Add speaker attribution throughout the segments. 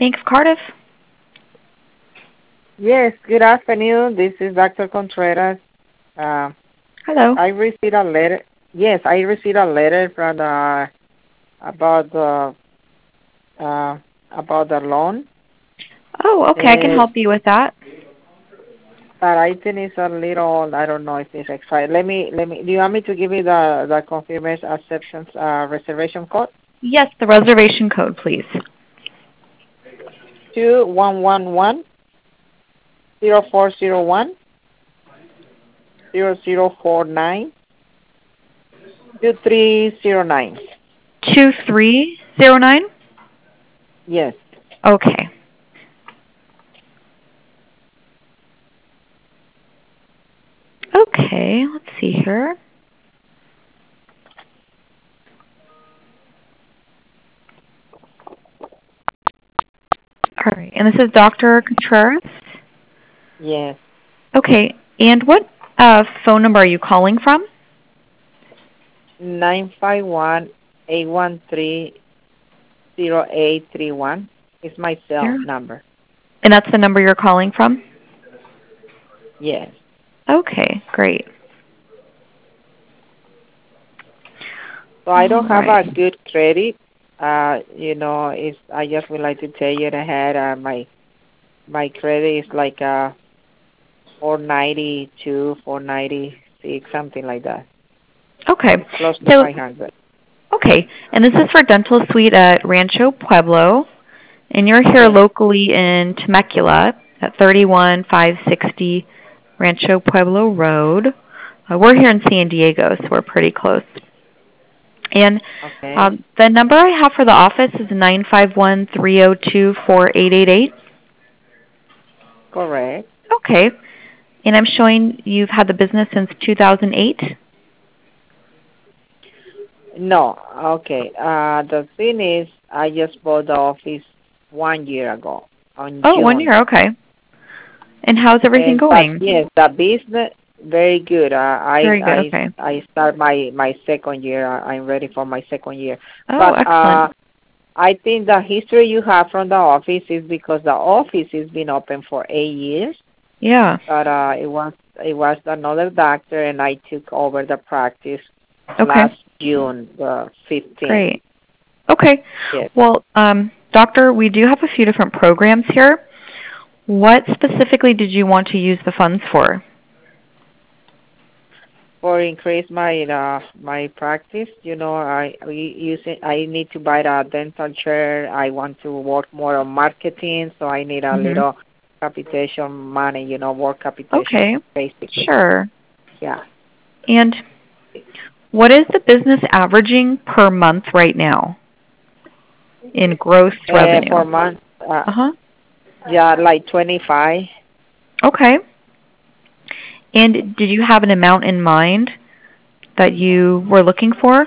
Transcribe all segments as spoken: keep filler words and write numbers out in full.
Speaker 1: Bank of Cardiff.
Speaker 2: Yes, good afternoon. This is Doctor Contreras. Uh,
Speaker 1: Hello.
Speaker 2: I received a letter. Yes, I received a letter from the about the uh, about the loan.
Speaker 1: Oh, okay. I can
Speaker 2: Uh,
Speaker 1: help you with that.
Speaker 2: but I think it's a little. I don't know if it's expired. Let me let me. Do you want me to give you the the confirmation acceptance uh, reservation code?
Speaker 1: Yes, the reservation code, please.
Speaker 2: Two one one one zero four zero one zero zero four nine two three zero nine.
Speaker 1: Two three zero nine.
Speaker 2: Yes.
Speaker 1: Okay. Okay. Let's see here. All right. And this is Doctor Contreras.
Speaker 2: Yes.
Speaker 1: Okay. And what uh, phone number are you calling from?
Speaker 2: Nine five one eight one three zero eight three one is my cell
Speaker 1: Zero.
Speaker 2: number.
Speaker 1: And that's the number you're calling from?
Speaker 2: Yes.
Speaker 1: Okay. Great.
Speaker 2: So I
Speaker 1: All
Speaker 2: don't have
Speaker 1: right.
Speaker 2: a good credit. Uh, you know, it's I just would like to tell you that I had uh, my my credit is like uh four ninety two, four ninety six, something like that.
Speaker 1: Okay.
Speaker 2: It's close to
Speaker 1: So,
Speaker 2: five hundred.
Speaker 1: okay. And this is for Dental Suite at Rancho Pueblo. And you're here
Speaker 2: Yes.
Speaker 1: locally in Temecula at thirty-one five sixty Rancho Pueblo Road. Uh, we're here in San Diego, so we're pretty close. And
Speaker 2: Okay.
Speaker 1: um, the number I have for the office is nine five one three zero two four eight eight eight.
Speaker 2: Correct.
Speaker 1: Okay. And I'm showing you've had the business since two thousand eight?
Speaker 2: No. Okay. Uh, the thing is, I just bought the office one year ago on
Speaker 1: Oh, one
Speaker 2: June.
Speaker 1: year. Okay. And how's everything
Speaker 2: And but
Speaker 1: going?
Speaker 2: yes, the business very good. Uh, I
Speaker 1: Very good.
Speaker 2: I
Speaker 1: Okay.
Speaker 2: I start my my second year. Uh, I'm ready for my second year.
Speaker 1: Oh,
Speaker 2: But uh,
Speaker 1: excellent.
Speaker 2: I think the history you have from the office is because the office has been open for eight years.
Speaker 1: Yeah.
Speaker 2: But uh, it was it was another doctor, and I took over the practice
Speaker 1: Okay.
Speaker 2: last June the fifteenth.
Speaker 1: Great. Okay.
Speaker 2: Yes.
Speaker 1: Well, um, doctor, we do have a few different programs here. What specifically did you want to use the funds for?
Speaker 2: For increase my uh, my practice, you know, I we use it, I need to buy a dental chair. I want to work more on marketing, so I need a
Speaker 1: Mhm.
Speaker 2: little capitation money, you know, work capitation
Speaker 1: Okay.
Speaker 2: basically.
Speaker 1: Sure.
Speaker 2: Yeah.
Speaker 1: And what is the business averaging per month right now in gross
Speaker 2: Uh,
Speaker 1: revenue?
Speaker 2: for month, uh,
Speaker 1: Uh-huh.
Speaker 2: yeah, like twenty five.
Speaker 1: Okay. And did you have an amount in mind that you were looking for?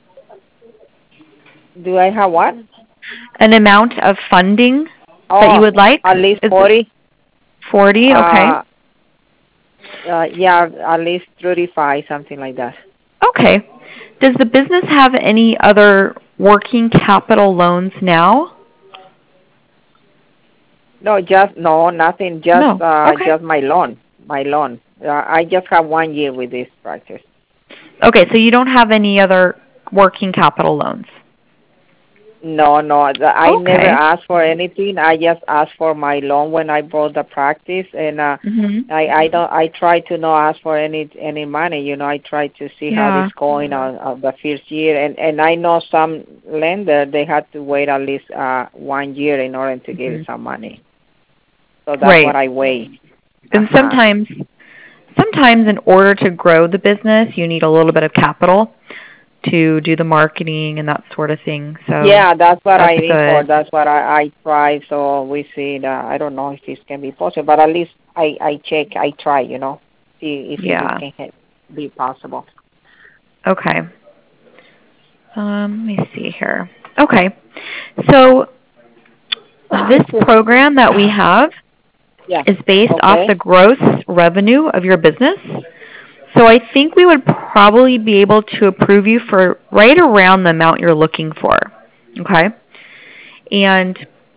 Speaker 2: Do I have what?
Speaker 1: An amount of funding that you
Speaker 2: Oh,
Speaker 1: would like?
Speaker 2: at least
Speaker 1: Is it
Speaker 2: forty.
Speaker 1: forty? Okay.
Speaker 2: Uh, uh, yeah, at least thirty five, something like that.
Speaker 1: Okay. Does the business have any other working capital loans now?
Speaker 2: No, just no, nothing. Just
Speaker 1: No.
Speaker 2: uh,
Speaker 1: Okay.
Speaker 2: just my loan, my loan. Uh, I just have one year with this practice.
Speaker 1: Okay, so you don't have any other working capital loans.
Speaker 2: No, no, the, I never
Speaker 1: Okay.
Speaker 2: asked for anything. I just asked for my loan when I bought the practice, and uh,
Speaker 1: Mhm.
Speaker 2: I I don't. I try to not ask for any any money. You know, I try to see how
Speaker 1: Yeah.
Speaker 2: this going on, on the first year, and and I know some lender they had to wait at least uh one year in order to give
Speaker 1: Mhm.
Speaker 2: some money. So that's
Speaker 1: Right.
Speaker 2: what I wait. Uh
Speaker 1: And
Speaker 2: huh.
Speaker 1: sometimes sometimes in order to grow the business, you need a little bit of capital to do the marketing and that sort of thing. So
Speaker 2: Yeah, that's what
Speaker 1: that's
Speaker 2: I need for.
Speaker 1: good.
Speaker 2: That's what I, I try. So we see. That, I don't know if this can be possible, but at least I, I check. I try. You know, see if it
Speaker 1: Yeah.
Speaker 2: can ha- be possible.
Speaker 1: Okay. Um, let me see here. Okay. So this program that we have
Speaker 2: Yeah.
Speaker 1: is based off
Speaker 2: Okay.
Speaker 1: the gross revenue of your business. So I think we would probably be able to approve you for right around the amount you're looking for. Okay? And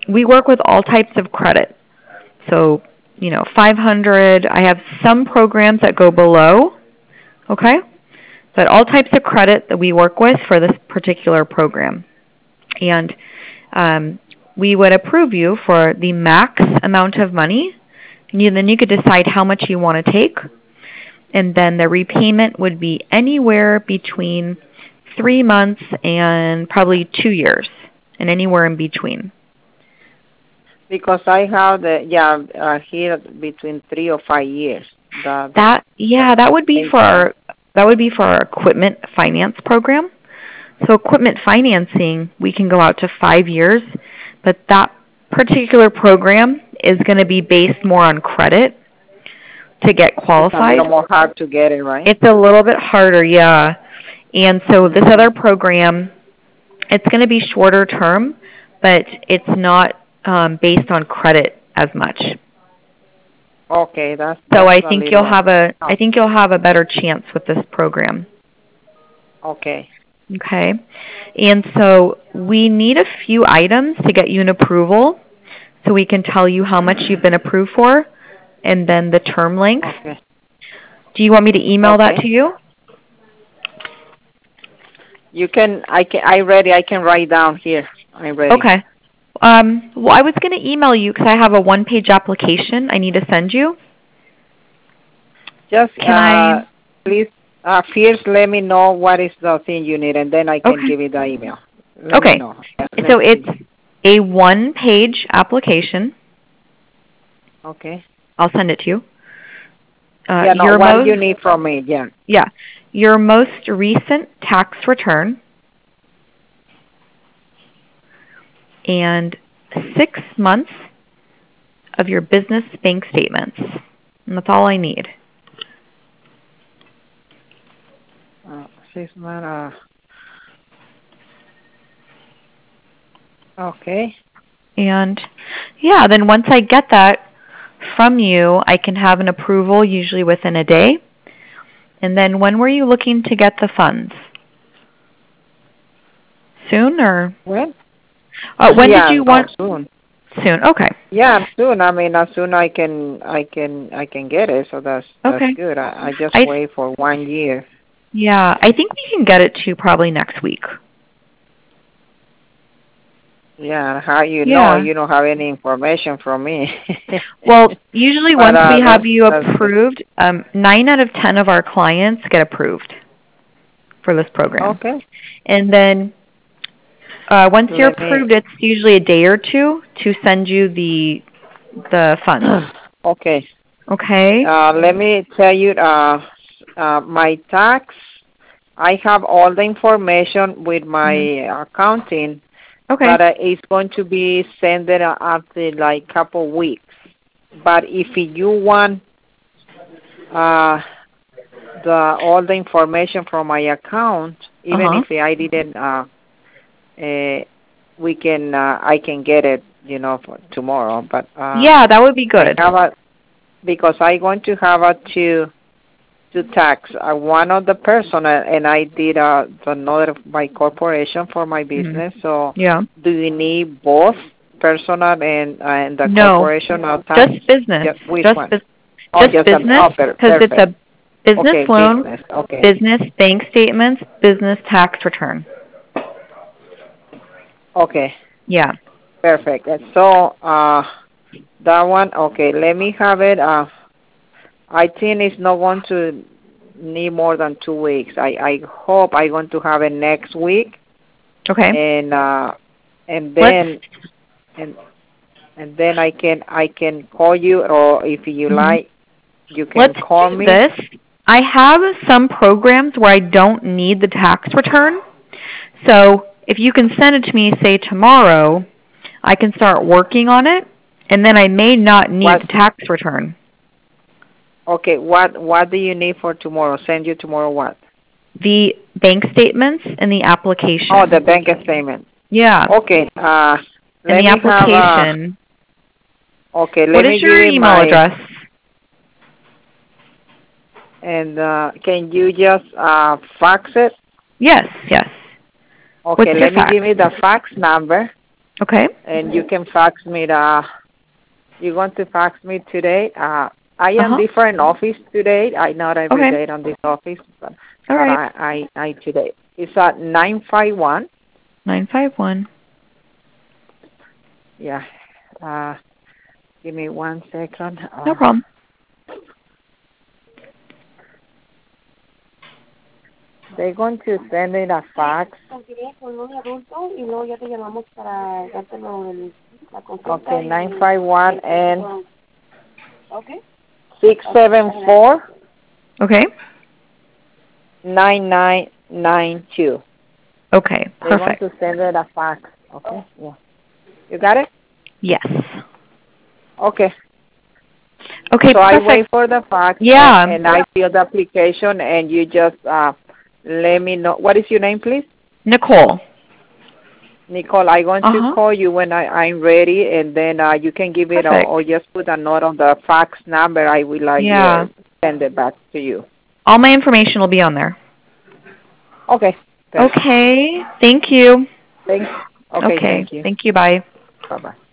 Speaker 1: we work with all types of credit. So, you know, five hundred. I have some programs that go below, okay? But all types of credit that we work with for this particular program. And um, we would approve you for the max amount of money, and you, then you could decide how much you want to take. And then the repayment would be anywhere between three months and probably two years, and anywhere in between.
Speaker 2: Because I have the yeah uh, here between three or five years. The,
Speaker 1: That yeah, that would be for our that would be for our equipment finance program. So equipment financing, we can go out to five years, but that particular program is going to be based more on credit to get qualified.
Speaker 2: It's a little more hard to get it, right?
Speaker 1: It's a little bit harder, yeah. And so this other program, it's going to be shorter term, but it's not um, based on credit as much.
Speaker 2: Okay, that's,
Speaker 1: so
Speaker 2: that's
Speaker 1: I think you'll have a I think you'll have a better chance with this program.
Speaker 2: Okay.
Speaker 1: Okay. And so we need a few items to get you an approval so we can tell you how much you've been approved for and then the term length.
Speaker 2: Okay.
Speaker 1: Do you want me to email
Speaker 2: okay.
Speaker 1: that to you?
Speaker 2: You can I can I ready I can write down here. I'm ready.
Speaker 1: Okay. Um, well, I was going to email you because I have a one-page application I need to send you.
Speaker 2: Just
Speaker 1: can
Speaker 2: uh,
Speaker 1: I
Speaker 2: please uh, first let me know what is the thing you need, and then I can
Speaker 1: okay.
Speaker 2: give you the email. Let
Speaker 1: okay.
Speaker 2: Me know.
Speaker 1: So it's a one-page application.
Speaker 2: Okay.
Speaker 1: I'll send it to you. Uh,
Speaker 2: yeah, no,
Speaker 1: your
Speaker 2: what
Speaker 1: most,
Speaker 2: do you need from me? Yeah.
Speaker 1: Yeah. Your most recent tax return and six months of your business bank statements. And that's all I need.
Speaker 2: Uh, six months. Uh, okay.
Speaker 1: And yeah, then once I get that from you, I can have an approval usually within a day. And then when were you looking to get the funds? Soon or?
Speaker 2: When?
Speaker 1: Uh, when
Speaker 2: yeah,
Speaker 1: did you
Speaker 2: no,
Speaker 1: want?
Speaker 2: Soon.
Speaker 1: Soon. Okay.
Speaker 2: Yeah, soon. I mean, as soon I can, I can, I can get it. So that's that's
Speaker 1: okay.
Speaker 2: good. I, I just
Speaker 1: I,
Speaker 2: wait for one year.
Speaker 1: Yeah, I think we can get it to probably next week.
Speaker 2: Yeah, how you
Speaker 1: yeah.
Speaker 2: know you don't have any information from me?
Speaker 1: Well, usually
Speaker 2: but,
Speaker 1: once
Speaker 2: uh,
Speaker 1: we have
Speaker 2: that's,
Speaker 1: you
Speaker 2: that's
Speaker 1: approved, um, nine out of ten of our clients get approved for this program.
Speaker 2: Okay.
Speaker 1: And then uh, once
Speaker 2: Let
Speaker 1: you're
Speaker 2: me,
Speaker 1: approved, it's usually a day or two to send you the the funds.
Speaker 2: okay.
Speaker 1: Okay.
Speaker 2: Uh, let me tell you, uh, uh, my tax. I have all the information with my mm-hmm. accounting.
Speaker 1: Okay.
Speaker 2: But uh, it's going to be sent after like couple weeks. But if you want uh, the all the information from my account, even
Speaker 1: uh-huh.
Speaker 2: if I didn't, uh, uh, we can uh, I can get it, you know, for tomorrow. But uh,
Speaker 1: yeah, that would be good.
Speaker 2: I have a, because I going to have a two two tax. Uh, one of the personal, and I did uh, another by corporation for my business.
Speaker 1: Mm-hmm.
Speaker 2: So
Speaker 1: yeah.
Speaker 2: do you need both personal and uh, and the
Speaker 1: no,
Speaker 2: corporation or tax?
Speaker 1: just business.
Speaker 2: Just which
Speaker 1: just
Speaker 2: one?
Speaker 1: Bu-
Speaker 2: oh,
Speaker 1: just,
Speaker 2: just
Speaker 1: business because it's a business
Speaker 2: okay,
Speaker 1: loan,
Speaker 2: business. Okay.
Speaker 1: business bank statements, business tax return.
Speaker 2: Okay.
Speaker 1: Yeah.
Speaker 2: Perfect. And so uh, that one. Okay. Let me have it. Uh, I think it's not going to need more than two weeks. I, I hope I'm going to have it next week.
Speaker 1: Okay.
Speaker 2: And uh, and then
Speaker 1: Let's,
Speaker 2: and and then I can I can call you, or if you
Speaker 1: mm-hmm.
Speaker 2: like, you can
Speaker 1: Let's
Speaker 2: call
Speaker 1: do
Speaker 2: me.
Speaker 1: This. I have some programs where I don't need the tax return. So if you can send it to me, say tomorrow, I can start working on it, and then I may not need
Speaker 2: what?
Speaker 1: the tax return.
Speaker 2: Okay, what what do you need for tomorrow? Send you tomorrow what?
Speaker 1: The bank statements and the application.
Speaker 2: Oh, the bank statement.
Speaker 1: Yeah.
Speaker 2: Okay. Uh, let
Speaker 1: and the
Speaker 2: me
Speaker 1: application.
Speaker 2: Have a, okay, let
Speaker 1: what
Speaker 2: me
Speaker 1: is your
Speaker 2: give you
Speaker 1: email
Speaker 2: my,
Speaker 1: address?
Speaker 2: And uh, can you just uh, fax it?
Speaker 1: Yes, yes.
Speaker 2: Okay,
Speaker 1: What's
Speaker 2: let me
Speaker 1: fax?
Speaker 2: give you the fax number.
Speaker 1: Okay.
Speaker 2: And you can fax me the, you want to fax me today? Uh, I am
Speaker 1: Uh-huh.
Speaker 2: different office today. I not every
Speaker 1: Okay.
Speaker 2: day on this office, but,
Speaker 1: All
Speaker 2: but
Speaker 1: right.
Speaker 2: I, I, I today. It's at nine five one.
Speaker 1: nine five one.
Speaker 2: Yeah. Uh, give me one second.
Speaker 1: No
Speaker 2: Uh,
Speaker 1: problem.
Speaker 2: they're going to send it a fax. Okay, nine five one and six seven four
Speaker 1: Okay.
Speaker 2: nine nine nine two.
Speaker 1: Okay.
Speaker 2: They want
Speaker 1: Perfect.
Speaker 2: to send it a fax. Okay, yeah. You got it?
Speaker 1: Yes.
Speaker 2: Okay.
Speaker 1: Okay,
Speaker 2: So I
Speaker 1: perfect.
Speaker 2: wait for the fax and,
Speaker 1: Yeah.
Speaker 2: and I fill the application and you just uh, let me know. What is your name, please?
Speaker 1: Nicole.
Speaker 2: Nicole, I'm going to
Speaker 1: Uh-huh.
Speaker 2: call you when I, I'm ready, and then uh, you can give it or,
Speaker 1: Perfect.
Speaker 2: or just put a note on the fax number. I will uh,
Speaker 1: Yeah.
Speaker 2: yeah, send it back to you.
Speaker 1: All my information will be on there.
Speaker 2: Okay. Perfect.
Speaker 1: Okay. Thank you.
Speaker 2: Thank, okay,
Speaker 1: Okay.
Speaker 2: thank you.
Speaker 1: Thank you. Bye.
Speaker 2: Bye-bye.